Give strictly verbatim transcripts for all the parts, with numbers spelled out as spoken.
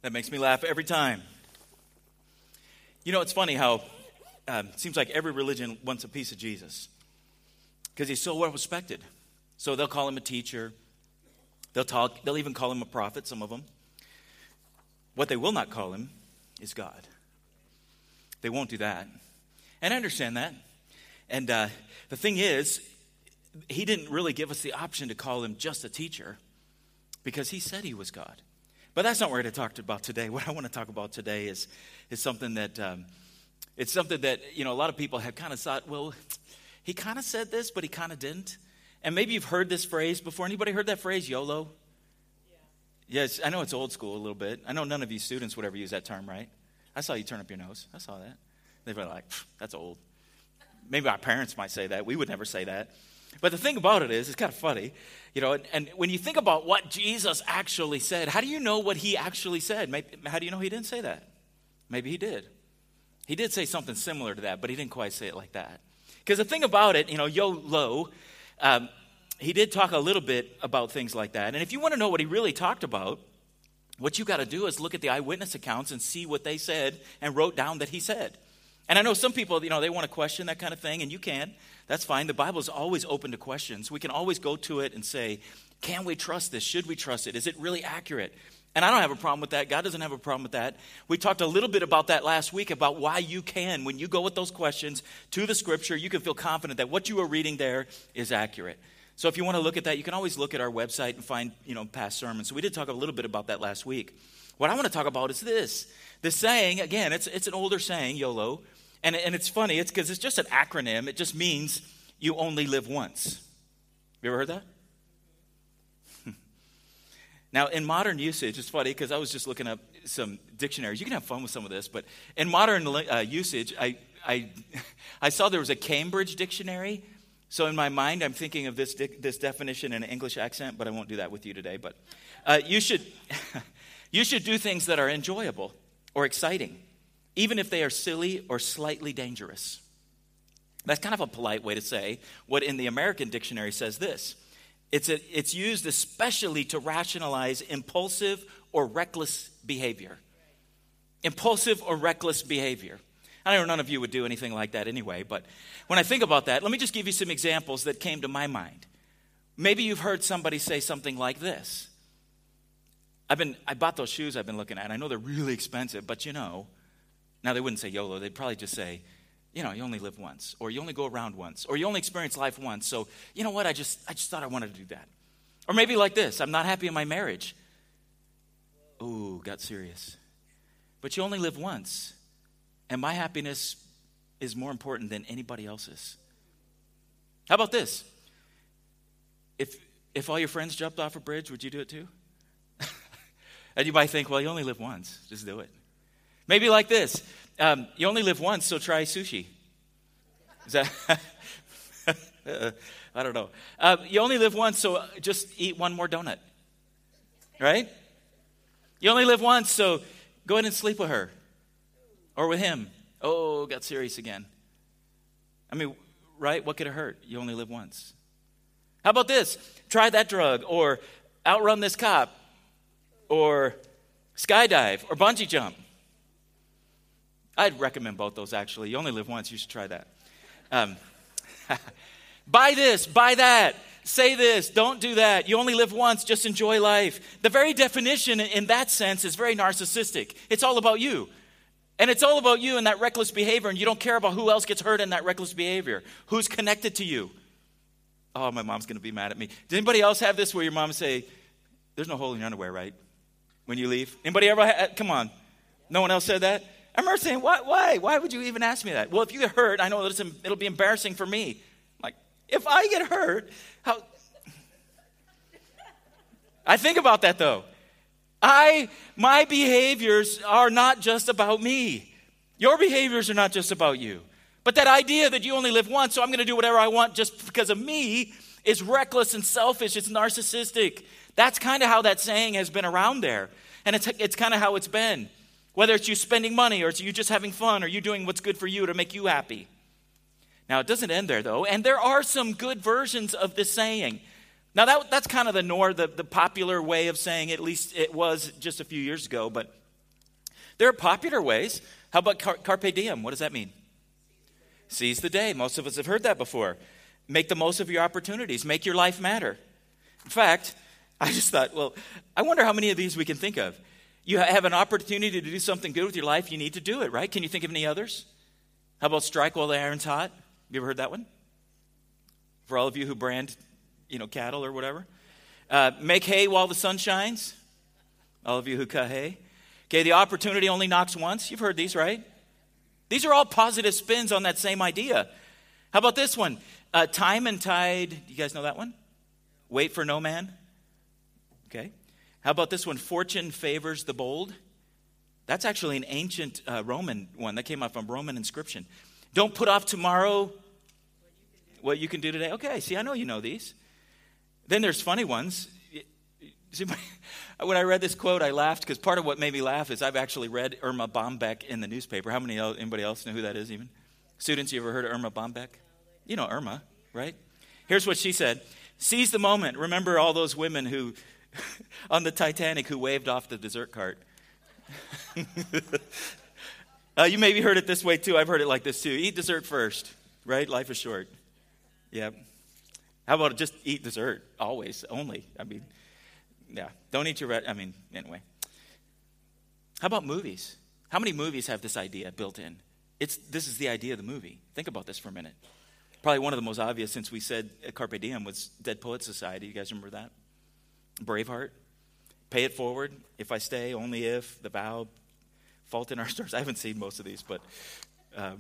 That makes me laugh every time. You know, it's funny how um, it seems like every religion wants a piece of Jesus because he's so well respected. So they'll call him a teacher. They'll talk. They'll even call him a prophet, some of them. What they will not call him is God. They won't do that. And I understand that. And uh, the thing is, he didn't really give us the option to call him just a teacher because he said he was God. But that's not what we're going to talk about today. What I want to talk about today is, is something that, um, it's something that, you know, a lot of people have kind of thought, well, he kind of said this, but he kind of didn't. And maybe you've heard this phrase before. Anybody heard that phrase, YOLO? Yeah. Yes, I know it's old school a little bit. I know none of you students would ever use that term, right? I saw you turn up your nose. I saw that. They were like, that's old. Maybe our parents might say that. We would never say that. But the thing about it is, it's kind of funny, you know, and, and when you think about what Jesus actually said, how do you know what he actually said? Maybe, how do you know he didn't say that? Maybe he did. He did say something similar to that, but he didn't quite say it like that. Because the thing about it, you know, YOLO, um, he did talk a little bit about things like that. And if you want to know what he really talked about, what you got to do is look at the eyewitness accounts and see what they said and wrote down that he said. And I know some people, you know, they want to question that kind of thing, and you can. That's fine. The Bible is always open to questions. We can always go to it and say, can we trust this? Should we trust it? Is it really accurate? And I don't have a problem with that. God doesn't have a problem with that. We talked a little bit about that last week, about why you can, when you go with those questions to the Scripture, you can feel confident that what you are reading there is accurate. So if you want to look at that, you can always look at our website and find, you know, past sermons. So we did talk a little bit about that last week. What I want to talk about is this. The saying, again, it's it's an older saying, YOLO. And, and it's funny, it's because it's just an acronym. It just means you only live once. You ever heard that? Now, in modern usage, it's funny because I was just looking up some dictionaries. You can have fun with some of this, but in modern uh, usage, I, I, I saw there was a Cambridge dictionary. So in my mind, I'm thinking of this di- this definition in an English accent, but I won't do that with you today. But uh, you should you should do things that are enjoyable or exciting, even if they are silly or slightly dangerous. That's kind of a polite way to say what in the American dictionary says this. It's, a, it's used especially to rationalize impulsive or reckless behavior. Impulsive or reckless behavior. I know none of you would do anything like that anyway, but when I think about that, let me just give you some examples that came to my mind. Maybe you've heard somebody say something like this. I've been, I bought those shoes I've been looking at. I know they're really expensive, but you know, now they wouldn't say YOLO. They'd probably just say, you know, you only live once, or you only go around once, or you only experience life once. So, you know what? I just, I just thought I wanted to do that. Or maybe like this. I'm not happy in my marriage. Ooh, got serious. But you only live once, and my happiness is more important than anybody else's. How about this? If if all your friends jumped off a bridge, would you do it too? And you might think, well, you only live once. Just do it. Maybe like this. Um, you only live once, so try sushi. Is that? I don't know. Uh, you only live once, so just eat one more donut. Right? You only live once, so go ahead and sleep with her. Or with him. Oh, got serious again. I mean, right? What could it hurt? You only live once. How about this? Try that drug, or outrun this cop, or skydive, or bungee jump. I'd recommend both those, actually. You only live once. You should try that. Um, buy this. Buy that. Say this. Don't do that. You only live once. Just enjoy life. The very definition in that sense is very narcissistic. It's all about you. And it's all about you and that reckless behavior, and you don't care about who else gets hurt in that reckless behavior. Who's connected to you. Oh, my mom's going to be mad at me. Does anybody else have this where your mom say, there's no hole in your underwear, right? When you leave? Anybody ever? Ha- Come on. No one else said that? I remember saying, why, why? Why would you even ask me that? Well, if you get hurt, I know that it's, it'll be embarrassing for me. Like, if I get hurt, how? I think about that, though. I, my behaviors are not just about me. Your behaviors are not just about you. But that idea that you only live once, so I'm going to do whatever I want just because of me, is reckless and selfish. It's narcissistic. That's kind of how that saying has been around there. And it's, it's kind of how it's been. Whether it's you spending money, or it's you just having fun, or you doing what's good for you to make you happy. Now, it doesn't end there, though. And there are some good versions of this saying. Now, that, that's kind of the nor the, the popular way of saying it, at least it was just a few years ago. But There are popular ways. How about car- carpe diem? What does that mean? Seize the day. Most of us have heard that before. Make the most of your opportunities. Make your life matter. In fact, I just thought, well, I wonder how many of these we can think of. You have an opportunity to do something good with your life, you need to do it, right? Can you think of any others? How about strike while the iron's hot? You ever heard that one? For all of you who brand, you know, cattle or whatever. Uh, make hay while the sun shines. All of you who cut hay. Okay, the opportunity only knocks once. You've heard these, right? These are all positive spins on that same idea. How about this one? Uh, time and tide. You guys know that one? Wait for no man. Okay. How about this one? Fortune favors the bold. That's actually an ancient uh, Roman one. That came out from Roman inscription. Don't put off tomorrow what you can do today. Okay, see, I know you know these. Then there's funny ones. See, when I read this quote, I laughed because part of what made me laugh is I've actually read Irma Bombeck in the newspaper. How many, anybody else know who that is even? Students, you ever heard of Irma Bombeck? You know Irma, right? Here's what she said. Seize the moment. Remember all those women who, on the Titanic, who waved off the dessert cart. uh, you maybe heard it this way too. I've heard it like this too. Eat dessert first, right? Life is short. Yeah. How about just eat dessert always, only? I mean, yeah. Don't eat your, re- I mean, anyway. How about movies? How many movies have this idea built in? It's This is the idea of the movie. Think about this for a minute. Probably one of the most obvious since we said Carpe Diem was Dead Poets Society. You guys remember that? Braveheart. Pay it forward. If I stay, only if. The Vow. Fault in Our Stars. I haven't seen most of these, but um,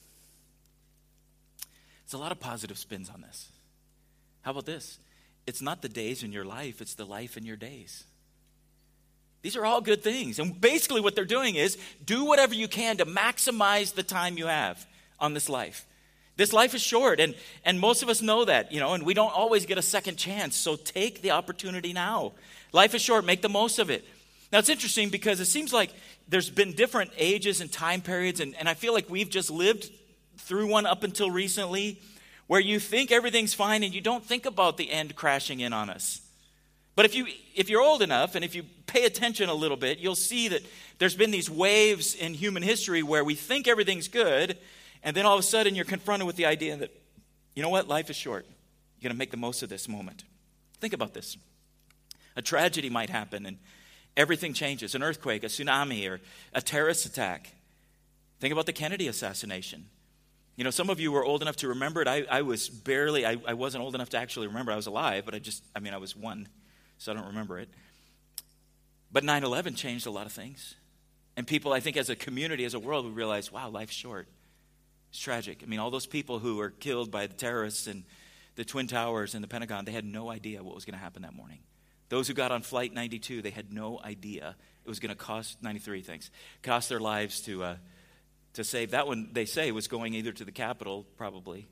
it's a lot of positive spins on this. How about this? It's not the days in your life, it's the life in your days. These are all good things. And basically what they're doing is do whatever you can to maximize the time you have on this life. This life is short, and, and most of us know that, you know, and we don't always get a second chance. So take the opportunity now. Life is short. Make the most of it. Now, it's interesting because it seems like there's been different ages and time periods, and, and I feel like we've just lived through one up until recently where you think everything's fine and you don't think about the end crashing in on us. But if, you, if you're old enough and if you pay attention a little bit, you'll see that there's been these waves in human history where we think everything's good, and then all of a sudden you're confronted with the idea that, you know what, life is short. You're going to make the most of this moment. Think about this. A tragedy might happen and everything changes. An earthquake, a tsunami, or a terrorist attack. Think about the Kennedy assassination. You know, some of you were old enough to remember it. I, I was barely, I, I wasn't old enough to actually remember. I was alive, but I just, I mean, I was one, so I don't remember it. But nine eleven changed a lot of things. And people, I think as a community, as a world, we realized, wow, life's short. It's tragic. I mean, all those people who were killed by the terrorists and the Twin Towers and the Pentagon, they had no idea what was going to happen that morning. Those who got on Flight ninety-two, they had no idea it was going to cost, ninety-three things, cost their lives to uh, to save. That one, they say, was going either to the Capitol, probably.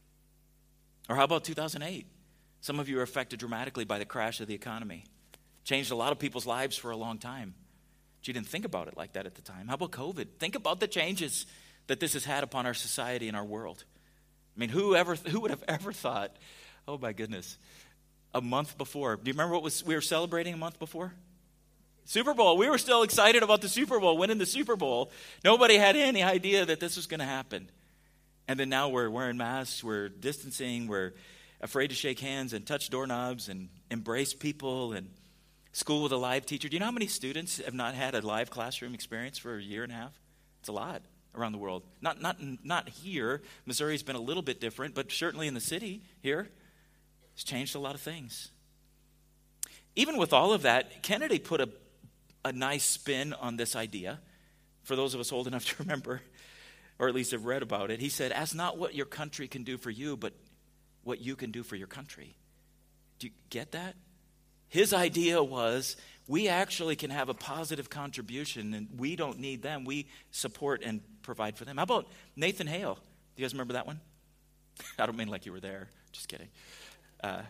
Or how about two thousand eight? Some of you were affected dramatically by the crash of the economy. Changed a lot of people's lives for a long time. But you didn't think about it like that at the time. How about COVID? Think about the changes that this has had upon our society and our world. I mean, who ever, who would have ever thought, oh my goodness, a month before. Do you remember what was we were celebrating a month before? Super Bowl. We were still excited about the Super Bowl, winning the Super Bowl. Nobody had any idea that this was going to happen. And then now we're wearing masks, we're distancing, we're afraid to shake hands and touch doorknobs and embrace people, and school with a live teacher. Do you know how many students have not had a live classroom experience for a year and a half? It's a lot around the world. Not not not here. Missouri's been a little bit different, but certainly in the city here, it's changed a lot of things. Even with all of that, Kennedy put a, a nice spin on this idea. For those of us old enough to remember, or at least have read about it, he said, ask not what your country can do for you, but what you can do for your country. Do you get that? His idea was, we actually can have a positive contribution, and we don't need them. We support and provide for them. How about Nathan Hale? Do you guys remember that one? I don't mean like you were there. Just kidding. Uh,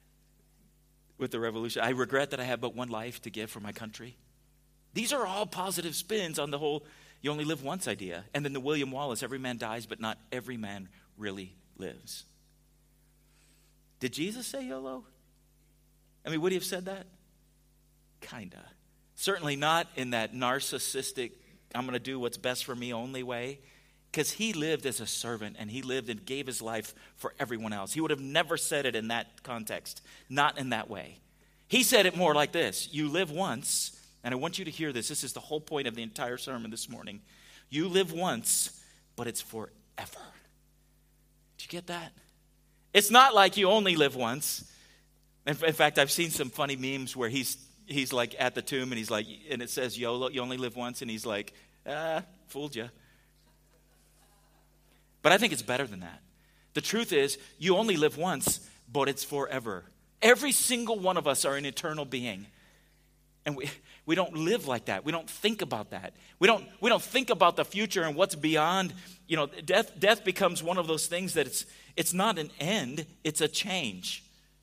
with the revolution, I regret that I have but one life to give for my country. These are all positive spins on the whole you only live once idea. And then the William Wallace, every man dies, but not every man really lives. Did Jesus say YOLO? I mean, would he have said that? Kinda. Certainly not in that narcissistic, I'm going to do what's best for me only way. Because he lived as a servant, and he lived and gave his life for everyone else. He would have never said it in that context, not in that way. He said it more like this: you live once, and I want you to hear this. This is the whole point of the entire sermon this morning. You live once, but it's forever. Did you get that? It's not like you only live once. In fact, I've seen some funny memes where he's he's like at the tomb, and he's like, and it says YOLO, you only live once, and he's like, ah, fooled you. But I think it's better than that. The truth is, you only live once, but it's forever. Every single one of us are an eternal being. And we, we don't live like that. We don't think about that. We don't, we don't think about the future and what's beyond. You know, death, death becomes one of those things that it's, it's not an end, it's a change.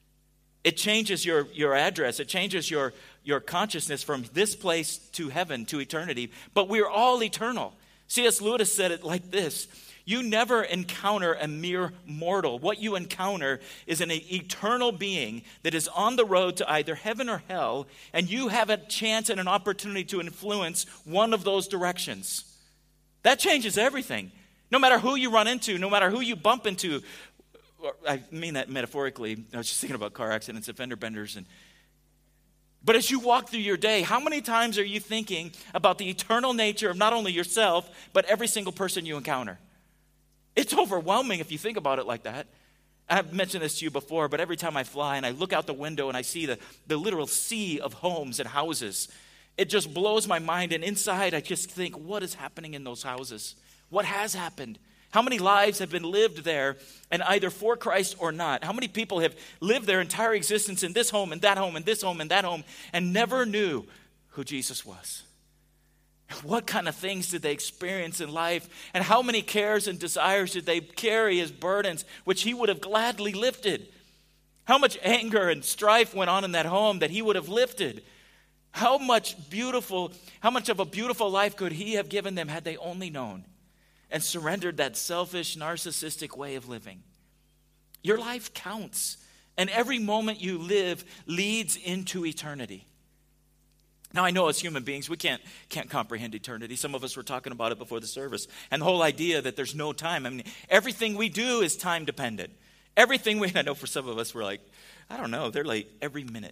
It changes your, your address. It changes your, your consciousness from this place to heaven, to eternity. But we're all eternal. C S Lewis said it like this: you never encounter a mere mortal. What you encounter is an eternal being that is on the road to either heaven or hell, and you have a chance and an opportunity to influence one of those directions. That changes everything. No matter who you run into, no matter who you bump into. I mean that metaphorically. I was just thinking about car accidents and fender benders. And, but as you walk through your day, how many times are you thinking about the eternal nature of not only yourself, but every single person you encounter? It's overwhelming if you think about it like that. I've mentioned this to you before, but every time I fly and I look out the window and I see the, the literal sea of homes and houses, it just blows my mind. And inside I just think, what is happening in those houses? What has happened? How many lives have been lived there, and either for Christ or not? How many people have lived their entire existence in this home and that home and this home and that home and never knew who Jesus was? What kind of things did they experience in life? And how many cares and desires did they carry as burdens, which he would have gladly lifted? How much anger and strife went on in that home that he would have lifted? How much beautiful, how much of a beautiful life could he have given them had they only known and surrendered that selfish, narcissistic way of living? Your life counts, and every moment you live leads into eternity. Now, I know as human beings, we can't can't comprehend eternity. Some of us were talking about it before the service. And the whole idea that there's no time. I mean, everything we do is time dependent. Everything we, I know for some of us, we're like, I don't know, they're like every minute.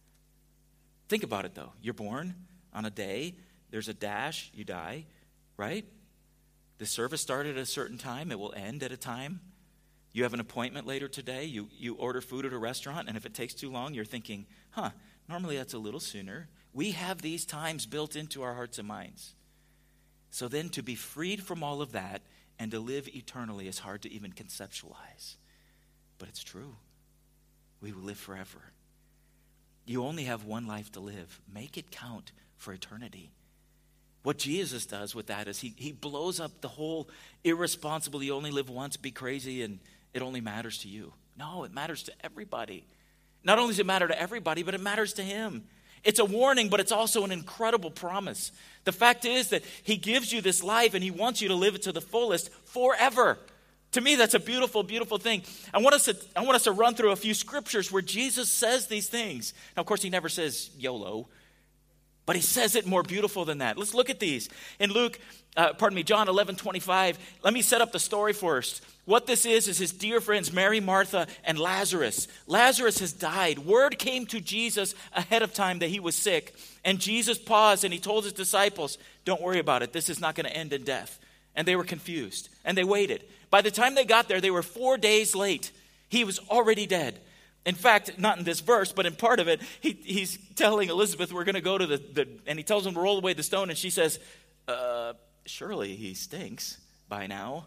Think about it, though. You're born on a day. There's a dash. You die, right? The service started at a certain time. It will end at a time. You have an appointment later today. You, you order food at a restaurant, and if it takes too long, you're thinking, huh, normally that's a little sooner. We have these times built into our hearts and minds. So then to be freed from all of that and to live eternally is hard to even conceptualize. But it's true. We will live forever. You only have one life to live. Make it count for eternity. What Jesus does with that is he, he blows up the whole irresponsible, you only live once, be crazy, and it only matters to you. No, it matters to everybody. Not only does it matter to everybody, but it matters to him. It's a warning, but it's also an incredible promise. The fact is that he gives you this life and he wants you to live it to the fullest forever. To me, that's a beautiful, beautiful thing. I want us to, I want us to run through a few scriptures where Jesus says these things. Now, of course, he never says YOLO, but he says it more beautiful than that. Let's look at these. In Luke, uh, pardon me, John eleven twenty-five, let me set up the story first. What this is, is his dear friends, Mary, Martha, and Lazarus. Lazarus has died. Word came to Jesus ahead of time that he was sick. And Jesus paused and he told his disciples, don't worry about it. This is not going to end in death. And they were confused. And they waited. By the time they got there, they were four days late. He was already dead. In fact, not in this verse, but in part of it, he, he's telling Elizabeth, we're going to go to the, the, and he tells them to roll away the stone. And she says, uh, surely he stinks by now.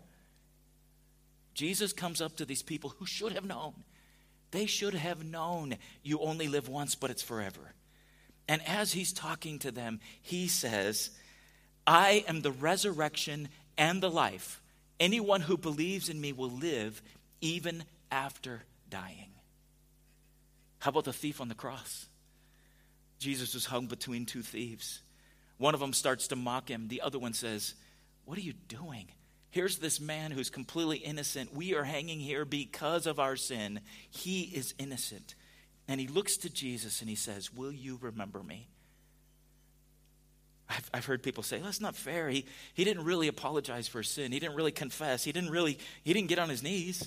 Jesus comes up to these people who should have known. They should have known you only live once, but it's forever. And as he's talking to them, he says, I am the resurrection and the life. Anyone who believes in me will live even after dying. How about the thief on the cross? Jesus was hung between two thieves. One of them starts to mock him. The other one says, what are you doing? Here's this man who's completely innocent. We are hanging here because of our sin. He is innocent. And he looks to Jesus and he says, will you remember me? I've, I've heard people say, that's not fair. He, he didn't really apologize for his sin. He didn't really confess. He didn't really, he didn't get on his knees.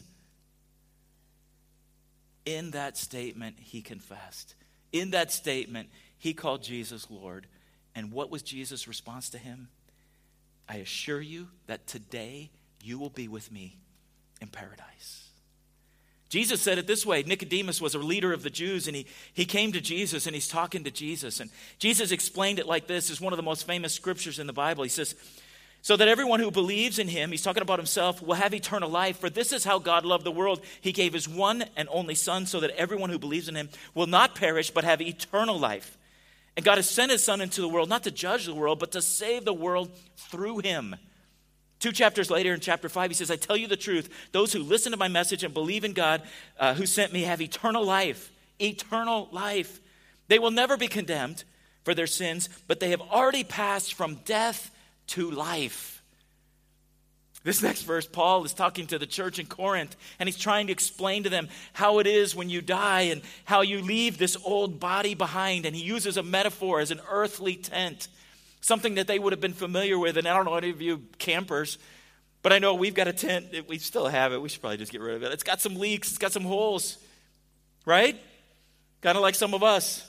In that statement, he confessed. In that statement, he called Jesus Lord. And what was Jesus' response to him? I assure you that today you will be with me in paradise. Jesus said it this way. Nicodemus was a leader of the Jews, and he, he came to Jesus, and he's talking to Jesus. And Jesus explained it like this. It's one of the most famous scriptures in the Bible. He says, so that everyone who believes in him, he's talking about himself, will have eternal life. For this is how God loved the world. He gave his one and only Son so that everyone who believes in him will not perish but have eternal life. And God has sent his Son into the world, not to judge the world, but to save the world through him. Two chapters later in chapter five, he says, I tell you the truth. Those who listen to my message and believe in God uh, who sent me have eternal life. Eternal life. They will never be condemned for their sins, but they have already passed from death to life. This next verse, Paul is talking to the church in Corinth, and he's trying to explain to them how it is when you die and how you leave this old body behind. And he uses a metaphor as an earthly tent, something that they would have been familiar with. And I don't know any of you campers, but I know we've got a tent. We still have it. We should probably just get rid of it. It's got some leaks. It's got some holes, right? Kind of like some of us.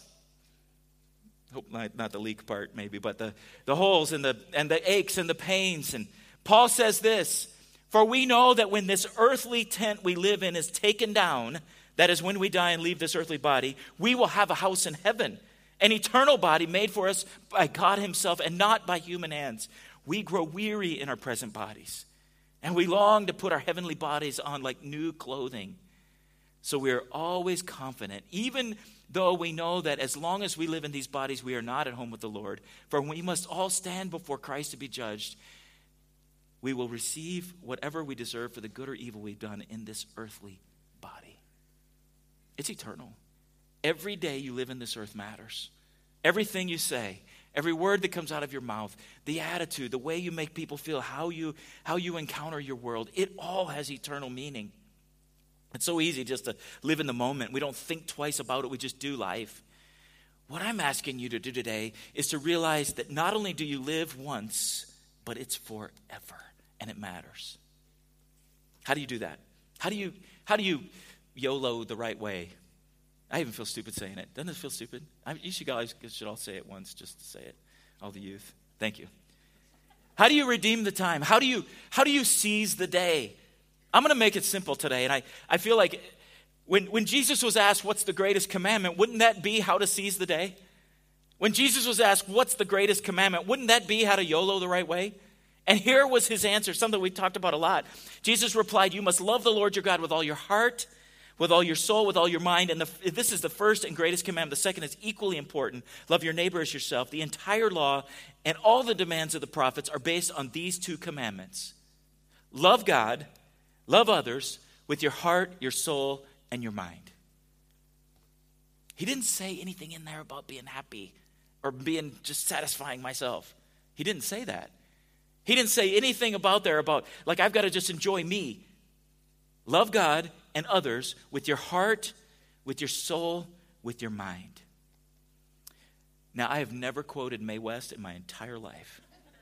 Hope not, not the leak part maybe, but the, the holes and the, and the aches and the pains. And Paul says this, for we know that when this earthly tent we live in is taken down, that is when we die and leave this earthly body, we will have a house in heaven, an eternal body made for us by God himself and not by human hands. We grow weary in our present bodies, and we long to put our heavenly bodies on like new clothing. So we are always confident, even though we know that as long as we live in these bodies, we are not at home with the Lord. For we must all stand before Christ to be judged. We will receive whatever we deserve for the good or evil we've done in this earthly body. It's eternal. Every day you live in this earth matters. Everything you say, every word that comes out of your mouth, the attitude, the way you make people feel, how you, how you encounter your world, it all has eternal meaning. It's so easy just to live in the moment. We don't think twice about it. We just do life. What I'm asking you to do today is to realize that not only do you live once, but it's forever, and it matters. How do you do that? How do you, how do you YOLO the right way? I even feel stupid saying it. Doesn't it feel stupid? I, you should guys should all say it once just to say it. All the youth. Thank you. How do you redeem the time? How do you, how do you seize the day? I'm going to make it simple today. And I, I feel like when, when Jesus was asked, what's the greatest commandment? Wouldn't that be how to seize the day? When Jesus was asked, what's the greatest commandment? Wouldn't that be how to YOLO the right way? And here was his answer, something we talked about a lot. Jesus replied, you must love the Lord your God with all your heart, with all your soul, with all your mind. And the, this is the first and greatest commandment. The second is equally important. Love your neighbor as yourself. The entire law and all the demands of the prophets are based on these two commandments. Love God, love others with your heart, your soul, and your mind. He didn't say anything in there about being happy or being just satisfying myself. He didn't say that. He didn't say anything about there about, like, I've got to just enjoy me. Love God and others with your heart, with your soul, with your mind. Now, I have never quoted Mae West in my entire life.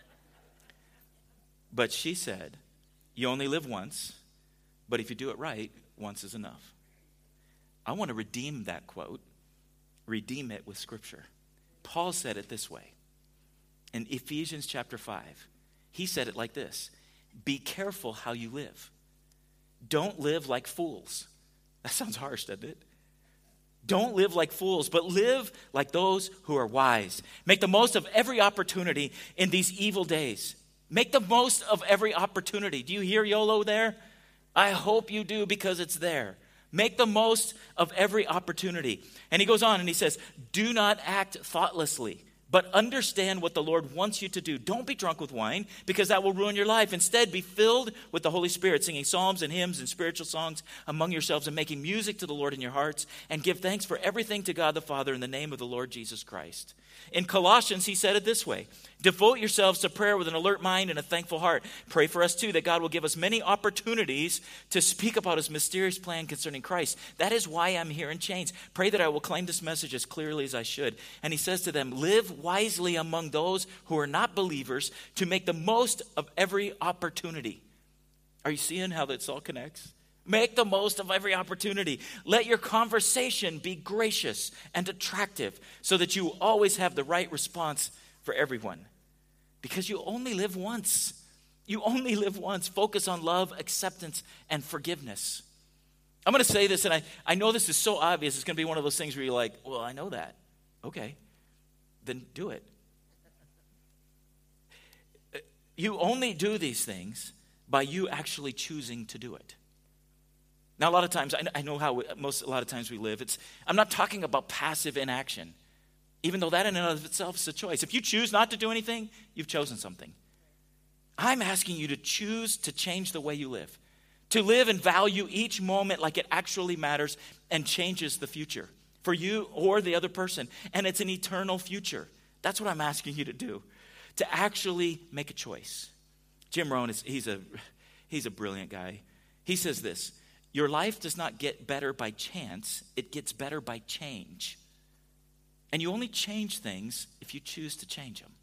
But she said, you only live once, but if you do it right, once is enough. I want to redeem that quote, redeem it with Scripture. Paul said it this way. In Ephesians chapter five, he said it like this. Be careful how you live. Don't live like fools. That sounds harsh, doesn't it? Don't live like fools, but live like those who are wise. Make the most of every opportunity in these evil days. Make the most of every opportunity. Do you hear YOLO there? I hope you do, because it's there. Make the most of every opportunity. And he goes on and he says, do not act thoughtlessly, but understand what the Lord wants you to do. Don't be drunk with wine, because that will ruin your life. Instead, be filled with the Holy Spirit, singing psalms and hymns and spiritual songs among yourselves and making music to the Lord in your hearts, and give thanks for everything to God the Father in the name of the Lord Jesus Christ. In Colossians, he said it this way: devote yourselves to prayer with an alert mind and a thankful heart. Pray for us too, that God will give us many opportunities to speak about his mysterious plan concerning Christ. That is why I'm here in chains. Pray that I will claim this message as clearly as I should. And he says to them, live wisely among those who are not believers, to make the most of every opportunity. Are you seeing how this all connects? Make the most of every opportunity. Let your conversation be gracious and attractive, so that you always have the right response for everyone. Because you only live once. You only live once. Focus on love, acceptance, and forgiveness. I'm going to say this, and I, I know this is so obvious. It's going to be one of those things where you're like, well, I know that. Okay, then do it. You only do these things by you actually choosing to do it. Now, a lot of times, I know how we, most, a lot of times we live. It's, I'm not talking about passive inaction, even though that in and of itself is a choice. If you choose not to do anything, you've chosen something. I'm asking you to choose to change the way you live, to live and value each moment like it actually matters and changes the future for you or the other person. And it's an eternal future. That's what I'm asking you to do, to actually make a choice. Jim Rohn, is he's a, he's a brilliant guy. He says this: your life does not get better by chance, it gets better by change. And you only change things if you choose to change them.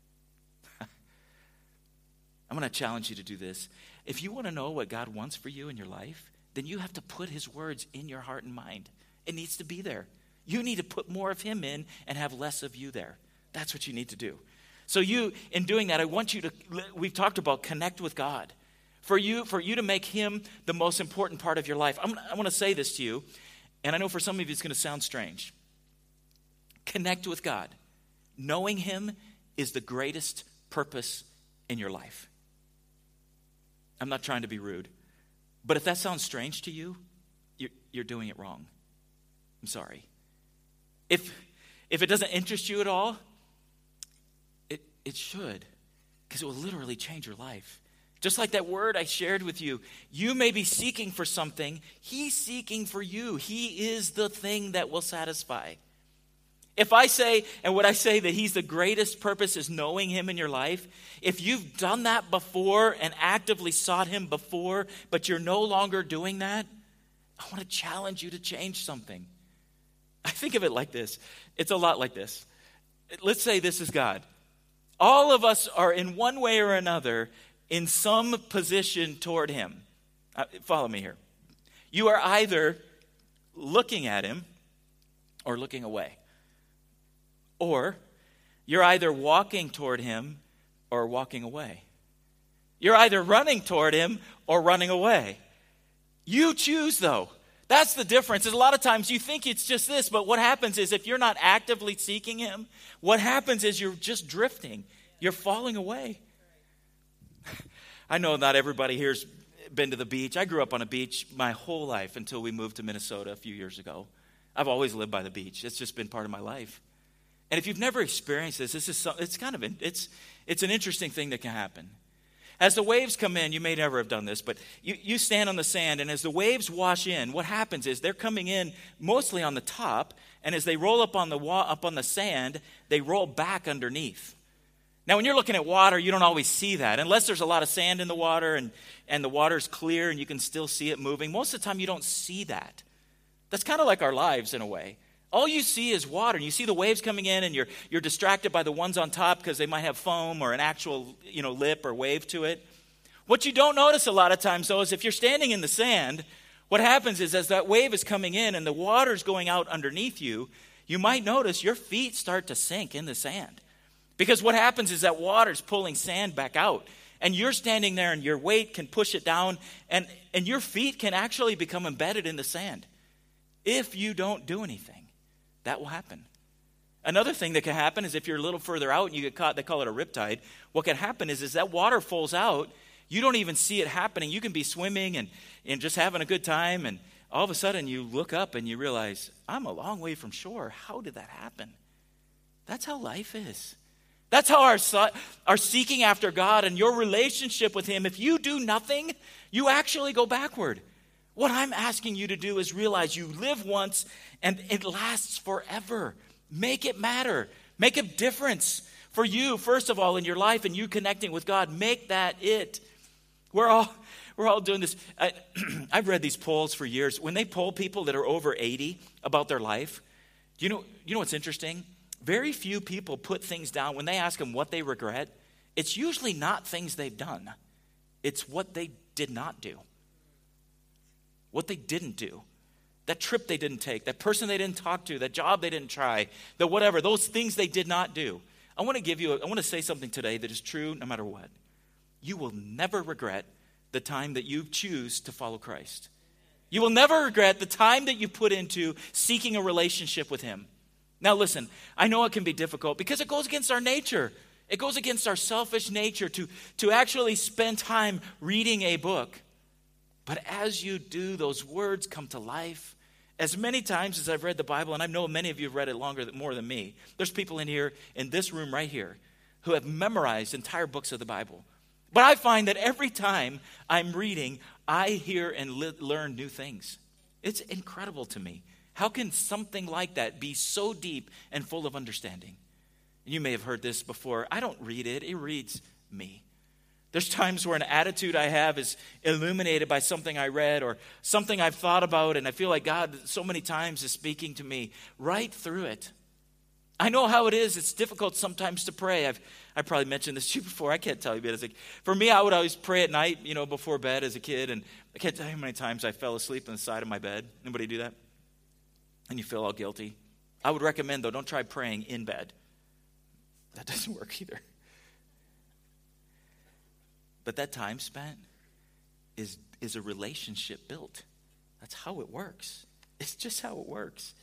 I'm going to challenge you to do this. If you want to know what God wants for you in your life, then you have to put his words in your heart and mind. It needs to be there. You need to put more of him in and have less of you there. That's what you need to do. So you, in doing that, I want you to, we've talked about connect with God. For you, for you to make him the most important part of your life. I'm, I want to say this to you, and I know for some of you it's going to sound strange. Connect with God. Knowing him is the greatest purpose in your life. I'm not trying to be rude, but if that sounds strange to you, you're, you're doing it wrong. I'm sorry. If, if it doesn't interest you at all, it, it should, because it will literally change your life. Just like that word I shared with you, you may be seeking for something. He's seeking for you. He is the thing that will satisfy. If I say, and what I say that he's the greatest purpose is knowing him in your life, if you've done that before and actively sought him before, but you're no longer doing that, I want to challenge you to change something. I think of it like this. It's a lot like this. Let's say this is God. All of us are in one way or another in some position toward him. Uh, follow me here. You are either looking at him or looking away. Or you're either walking toward him or walking away. You're either running toward him or running away. You choose, though. That's the difference. Is a lot of times you think it's just this, but what happens is if you're not actively seeking him, what happens is you're just drifting. You're falling away. I know not everybody here's been to the beach. I grew up on a beach my whole life until we moved to Minnesota a few years ago. I've always lived by the beach. It's just been part of my life. And if you've never experienced this, this is some, it's kind of an, it's it's an interesting thing that can happen. As the waves come in, you may never have done this, but you, you stand on the sand, and as the waves wash in, what happens is they're coming in mostly on the top, and as they roll up on the wa- up on the sand, they roll back underneath. Now, when you're looking at water, you don't always see that. Unless there's a lot of sand in the water and, and the water's clear and you can still see it moving, most of the time you don't see that. That's kind of like our lives in a way. All you see is water, and you see the waves coming in, and you're you're distracted by the ones on top because they might have foam or an actual, you know, lip or wave to it. What you don't notice a lot of times, though, is if you're standing in the sand, what happens is as that wave is coming in and the water's going out underneath you, you might notice your feet start to sink in the sand. Because what happens is that water's pulling sand back out, and you're standing there, and your weight can push it down, and, and your feet can actually become embedded in the sand if you don't do anything. That will happen. Another thing that can happen is if you're a little further out and you get caught, they call it a riptide. What can happen is, is that water falls out. You don't even see it happening. You can be swimming and, and just having a good time, and all of a sudden you look up and you realize, I'm a long way from shore. How did that happen? That's how life is. That's how our, our seeking after God and your relationship with him, if you do nothing, you actually go backward. What I'm asking you to do is realize you live once and it lasts forever. Make it matter. Make a difference for you, first of all, in your life and you connecting with God. Make that it. We're all we're all doing this. I, I've read these polls for years. When they poll people that are over eighty about their life, you know, you know what's interesting? Very few people put things down. When they ask them what they regret, it's usually not things they've done. It's what they did not do. What they didn't do. That trip they didn't take, that person they didn't talk to, that job they didn't try, the whatever, those things they did not do. I want to give you, a, I want to say something today that is true no matter what. You will never regret the time that you choose to follow Christ. You will never regret the time that you put into seeking a relationship with him. Now listen, I know it can be difficult because it goes against our nature. It goes against our selfish nature to, to actually spend time reading a book. But as you do, those words come to life. As many times as I've read the Bible, and I know many of you have read it longer, more than me, there's people in here, in this room right here, who have memorized entire books of the Bible. But I find that every time I'm reading, I hear and li- learn new things. It's incredible to me. How can something like that be so deep and full of understanding? You may have heard this before. I don't read it. It reads me. There's times where an attitude I have is illuminated by something I read or something I've thought about, and I feel like God so many times is speaking to me right through it. I know how it is. It's difficult sometimes to pray. I've I probably mentioned this to you before. I can't tell you, but it's like, for me, I would always pray at night, you know, before bed as a kid, and I can't tell you how many times I fell asleep on the side of my bed. Anybody do that? And you feel all guilty. I would recommend, though, don't try praying in bed. That doesn't work either. But that time spent is, is a relationship built. That's how it works. It's just how it works.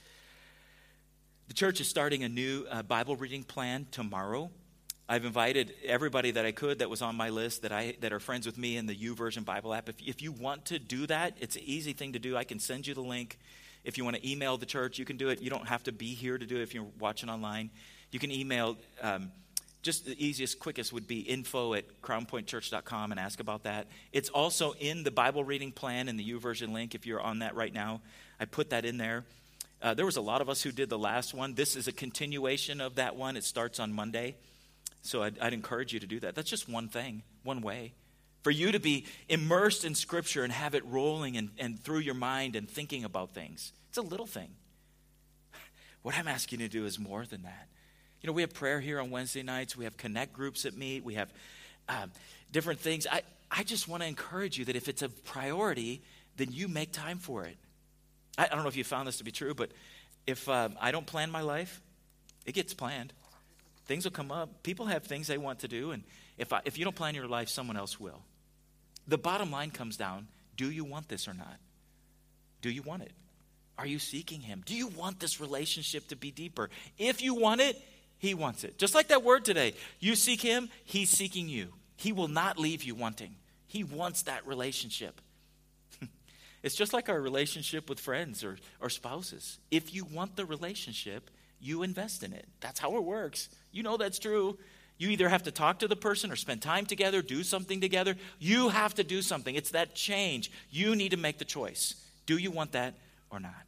The church is starting a new uh, Bible reading plan tomorrow. I've invited everybody that I could that was on my list that I that are friends with me in the YouVersion Bible app. If, if you want to do that, it's an easy thing to do. I can send you the link. If you want to email the church, you can do it. You don't have to be here to do it if you're watching online. You can email... Um, Just the easiest, quickest would be info at crown point church dot com and ask about that. It's also in the Bible reading plan in the YouVersion link if you're on that right now. I put that in there. Uh, there was a lot of us who did the last one. This is a continuation of that one. It starts on Monday. So I'd, I'd encourage you to do that. That's just one thing, one way. For you to be immersed in Scripture and have it rolling and, and through your mind and thinking about things. It's a little thing. What I'm asking you to do is more than that. You know, we have prayer here on Wednesday nights. We have connect groups that meet. We have uh, different things. I, I just want to encourage you that if it's a priority, then you make time for it. I, I don't know if you found this to be true, but if um, I don't plan my life, it gets planned. Things will come up. People have things they want to do, and if I, if you don't plan your life, someone else will. The bottom line comes down, do you want this or not? Do you want it? Are you seeking him? Do you want this relationship to be deeper? If you want it, he wants it. Just like that word today. You seek him, he's seeking you. He will not leave you wanting. He wants that relationship. It's just like our relationship with friends or, or spouses. If you want the relationship, you invest in it. That's how it works. You know that's true. You either have to talk to the person or spend time together, do something together. You have to do something. It's that change. You need to make the choice. Do you want that or not?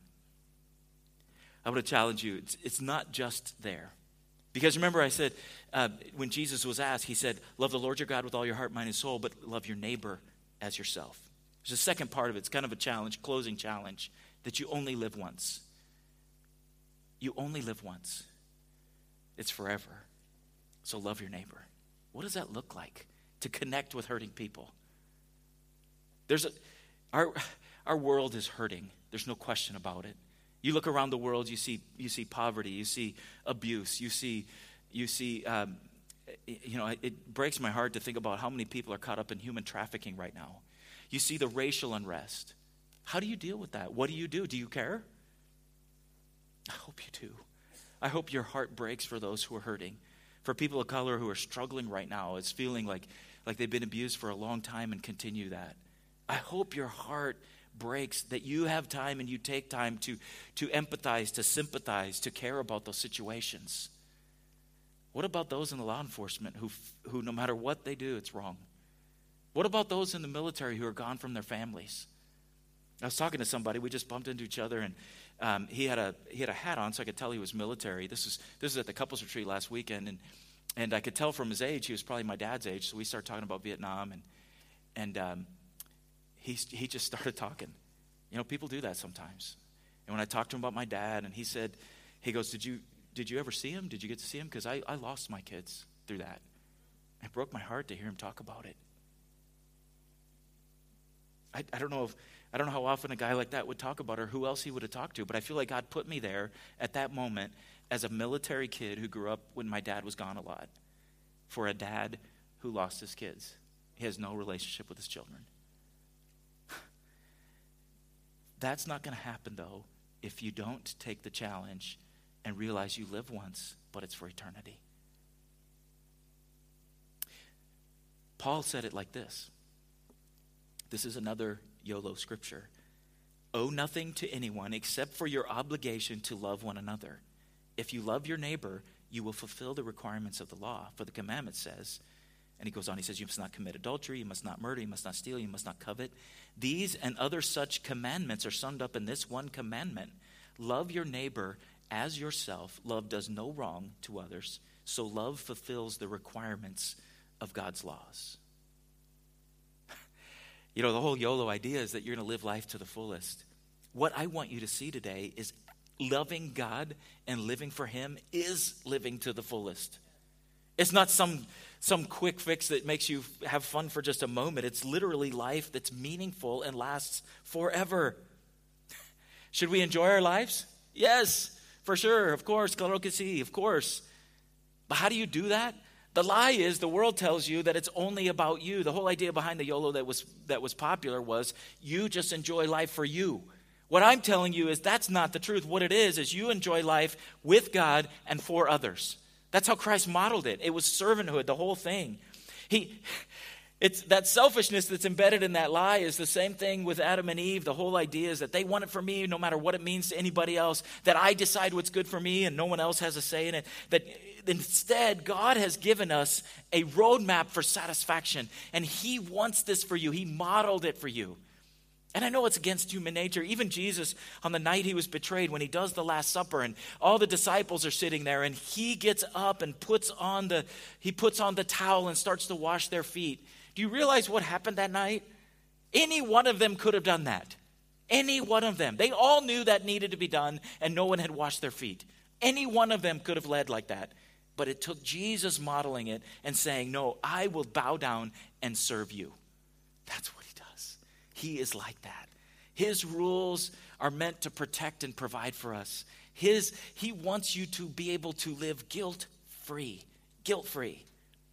I would challenge you. It's, it's not just there. Because remember I said, uh, when Jesus was asked, he said, love the Lord your God with all your heart, mind, and soul, but love your neighbor as yourself. There's a second part of it. It's kind of a challenge, closing challenge, that you only live once. You only live once. It's forever. So love your neighbor. What does that look like to connect with hurting people? There's a, our, our world is hurting. There's no question about it. You look around the world, you see you see poverty, you see abuse, you see, you see, um, you know, it breaks my heart to think about how many people are caught up in human trafficking right now. You see the racial unrest. How do you deal with that? What do you do? Do you care? I hope you do. I hope your heart breaks for those who are hurting. For people of color who are struggling right now, it's feeling like, like they've been abused for a long time and continue that. I hope your heart breaks, that you have time and you take time to, to empathize, to sympathize, to care about those situations. What about those in the law enforcement who, who no matter what they do, it's wrong? What about those in the military who are gone from their families? I was talking to somebody, we just bumped into each other, and um, he had a he had a hat on, so I could tell he was military. This is this is at the couples retreat last weekend, and and I could tell from his age he was probably my dad's age. So we started talking about Vietnam, and and um, he he just started talking. You know, people do that sometimes. And when I talked to him about my dad, and he said, he goes, "Did you did you ever see him? Did you get to see him? Because I I lost my kids through that. It broke my heart to hear him talk about it." I, I don't know if I don't know how often a guy like that would talk about it or who else he would have talked to, but I feel like God put me there at that moment as a military kid who grew up when my dad was gone a lot, for a dad who lost his kids. He has no relationship with his children. That's not going to happen, though, if you don't take the challenge and realize you live once, but it's for eternity. Paul said it like this. This is another YOLO scripture. Owe nothing to anyone except for your obligation to love one another. If you love your neighbor, you will fulfill the requirements of the law. For the commandment says, and he goes on, he says, you must not commit adultery, you must not murder, you must not steal, you must not covet. These and other such commandments are summed up in this one commandment. Love your neighbor as yourself. Love does no wrong to others. So love fulfills the requirements of God's laws. You know, the whole YOLO idea is that you're going to live life to the fullest. What I want you to see today is loving God and living for him is living to the fullest. It's not some, some quick fix that makes you have fun for just a moment. It's literally life that's meaningful and lasts forever. Should we enjoy our lives? Yes, for sure. Of course. Claro que sí, of course. But how do you do that? The lie is the world tells you that it's only about you. The whole idea behind the YOLO that was that was popular was you just enjoy life for you. What I'm telling you is that's not the truth. What it is is you enjoy life with God and for others. That's how Christ modeled it. It was servanthood, the whole thing. He, it's that selfishness that's embedded in that lie is the same thing with Adam and Eve. The whole idea is that they want it for me no matter what it means to anybody else, that I decide what's good for me and no one else has a say in it. That instead, God has given us a roadmap for satisfaction, and he wants this for you. He modeled it for you. And I know it's against human nature. Even Jesus, on the night he was betrayed, when he does the Last Supper and all the disciples are sitting there and he gets up and puts on the, he puts on the towel and starts to wash their feet. Do you realize what happened that night? Any one of them could have done that. Any one of them. They all knew that needed to be done and no one had washed their feet. Any one of them could have led like that. But it took Jesus modeling it and saying, no, I will bow down and serve you. That's what he does. He is like that. His rules are meant to protect and provide for us. His, he wants you to be able to live guilt-free. Guilt-free.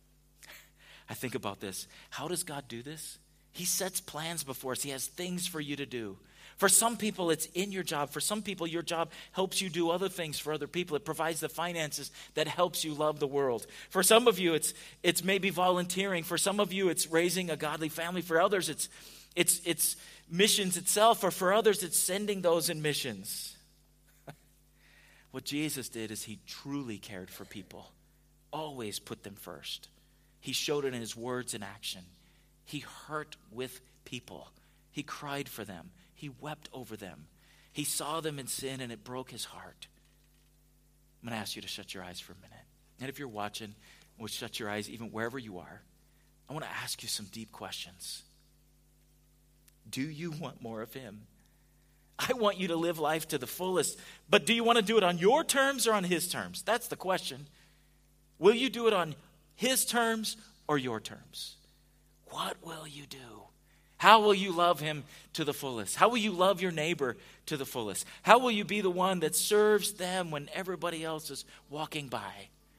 I think about this. How does God do this? He sets plans before us. He has things for you to do. For some people, it's in your job. For some people, your job helps you do other things for other people. It provides the finances that helps you love the world. For some of you, it's it's maybe volunteering. For some of you, it's raising a godly family. For others, it's it's it's missions itself. Or for others, it's sending those in missions. What Jesus did is he truly cared for people. Always put them first. He showed it in his words and action. He hurt with people. He cried for them. He wept over them. He saw them in sin and it broke his heart. I'm going to ask you to shut your eyes for a minute. And if you're watching, we'll shut your eyes even wherever you are. I want to ask you some deep questions. Do you want more of him? I want you to live life to the fullest. But do you want to do it on your terms or on his terms? That's the question. Will you do it on his terms or your terms? What will you do? How will you love him to the fullest? How will you love your neighbor to the fullest? How will you be the one that serves them when everybody else is walking by?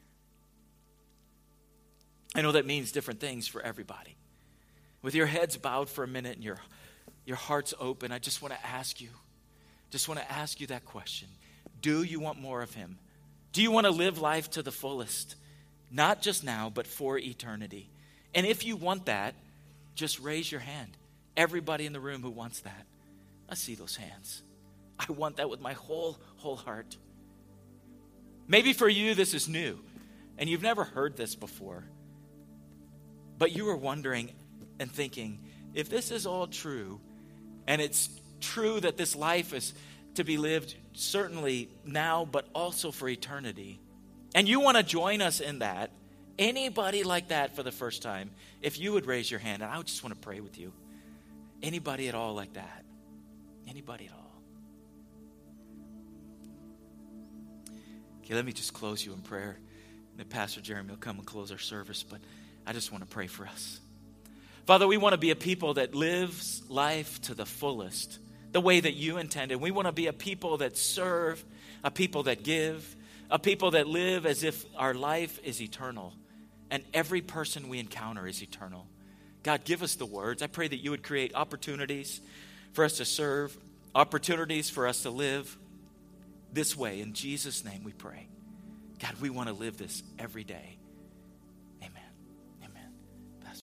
I know that means different things for everybody. With your heads bowed for a minute and your, your hearts open, I just want to ask you, just want to ask you that question. Do you want more of him? Do you want to live life to the fullest? Not just now, but for eternity. And if you want that, just raise your hand. Everybody in the room who wants that. I see those hands. I want that with my whole, whole heart. Maybe for you this is new, and you've never heard this before. But you were wondering and thinking, if this is all true, and it's true that this life is to be lived certainly now, but also for eternity. And you want to join us in that. Anybody like that for the first time, if you would raise your hand, and I would just want to pray with you. Anybody at all like that? Anybody at all? Okay, let me just close you in prayer. And then Pastor Jeremy will come and close our service, but I just want to pray for us. Father, we want to be a people that lives life to the fullest, the way that you intended. We want to be a people that serve, a people that give, a people that live as if our life is eternal and every person we encounter is eternal. God, give us the words. I pray that you would create opportunities for us to serve, opportunities for us to live this way. In Jesus' name we pray. God, we want to live this every day.